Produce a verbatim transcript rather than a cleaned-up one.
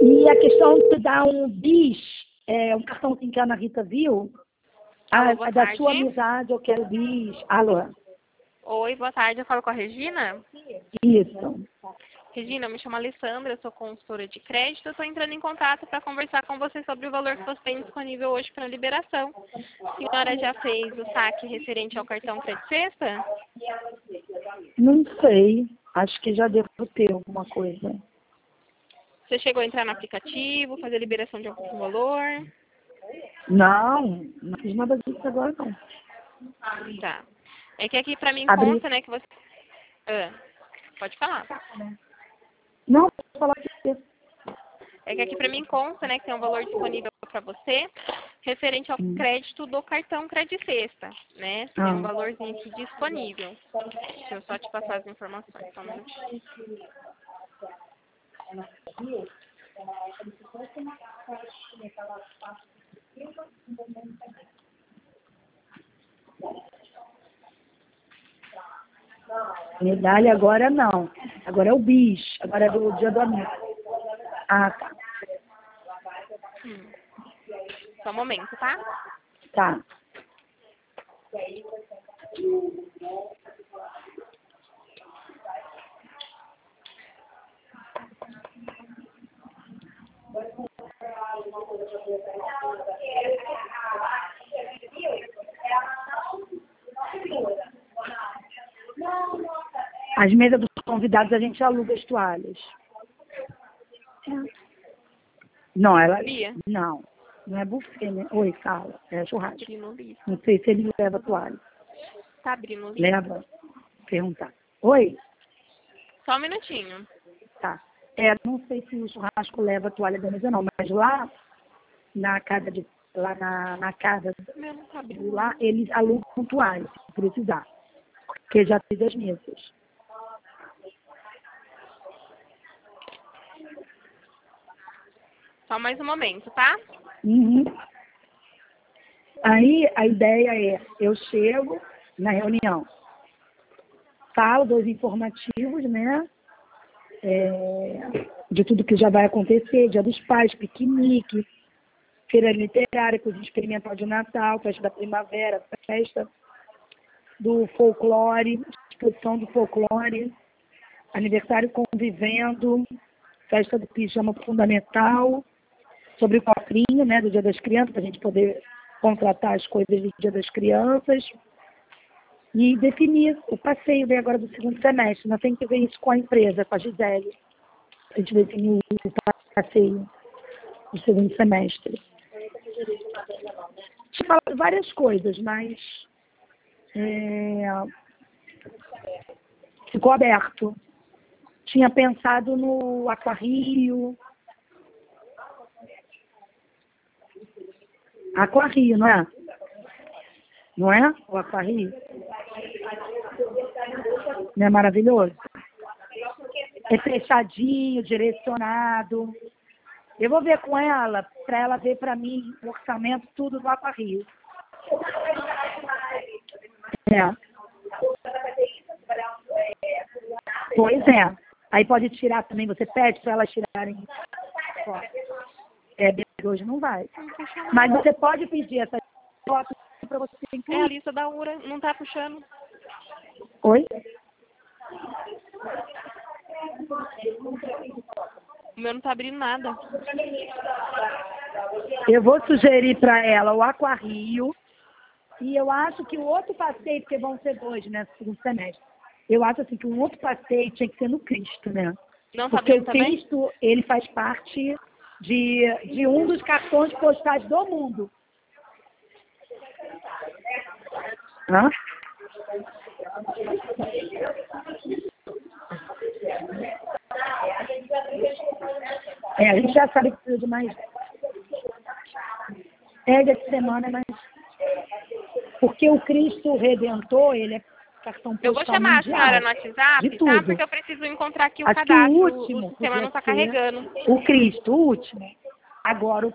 E a questão de dar um bis, é, um cartãozinho que a Ana Rita viu, Alô, a, boa a da tarde. sua amizade, eu quero bis. Alô? Oi, boa tarde. Eu falo com a Regina. Isso. Regina, eu me chamo Alessandra, eu sou consultora de crédito. Eu estou entrando em contato para conversar com você sobre o valor que você tem disponível hoje para liberação. A senhora já fez o saque referente ao cartão Crédito Sexta? Não sei. Acho que já devo ter alguma coisa. Você chegou a entrar no aplicativo, fazer a liberação de algum valor? Não, não fiz nada disso agora, não. Tá. É que aqui para mim Abri. consta, né, que você... Ah, pode falar. Não, vou falar aqui. É que aqui para mim consta, né, que tem um valor disponível para você referente ao Hum. crédito do cartão Crédito Sexta, né? Tem Ah. um valorzinho aqui disponível. Deixa eu só te passar as informações, só um minutinho. Medalha agora não. Agora é o bis. Agora é do dia do amigo. Ah, tá. Hum. Só um momento, tá? Tá. As mesas dos convidados a gente aluga as toalhas. Não, ela. Bia? Não. Não é buffet, né? Oi, fala. É churrasco. Abrindo o lista. Não sei se ele leva toalha. Tá abrindo o lista? Leva? Perguntar. Oi? Só um minutinho. Tá. É, não sei se o churrasco leva toalha da mesa, não, mas lá na casa de. Lá na, na casa Meu, não tá abrindo. lá, eles alugam toalha, se precisar. Porque já fiz as mesas. Só mais um momento, tá? Uhum. Aí a ideia é, eu chego na reunião, falo dos informativos, né? É, de tudo que já vai acontecer, Dia dos Pais, piquenique, feira literária, cozinha experimental de Natal, festa da primavera, festa do folclore, exposição do folclore, aniversário convivendo, festa do pijama fundamental, sobre o cofrinho, né, do Dia das Crianças, para a gente poder contratar as coisas do Dia das Crianças e definir o passeio né, agora do segundo semestre. Nós temos que ver isso com a empresa, com a Gisele, para a gente definir o passeio do segundo semestre. Tinha falado várias coisas, mas é, ficou aberto. Tinha pensado no Aquarrio. Aquarrio, não é? Não é? O Aquarrio? Não é maravilhoso? É fechadinho, direcionado. Eu vou ver com ela, para ela ver para mim o orçamento, tudo do Aquarrio. É. Pois é. Aí pode tirar também, você pede para elas tirarem foto. É, hoje não vai. Mas você pode pedir essa foto para você É a incluir. lista da U R A, não tá puxando. Oi? O meu não tá abrindo nada. Eu vou sugerir para ela o Aquarrio e eu acho que o outro passeio, porque vão ser dois, né, no segundo semestre. Eu acho assim que um outro passeio tinha que ser no Cristo, né? Não tá Porque abrindo o também? Cristo, ele faz parte de, de um dos cartões postais do mundo. Hã? É, a gente já sabe que precisa de mais. É de semana, mas. Porque o Cristo Redentor, ele é cartão postal Eu vou chamar mundial, a senhora no WhatsApp, de tá? tudo. Porque eu preciso encontrar aqui o Acho que o cadastro. último O sistema podia não tá ser carregando. o Cristo, o último. Agora, o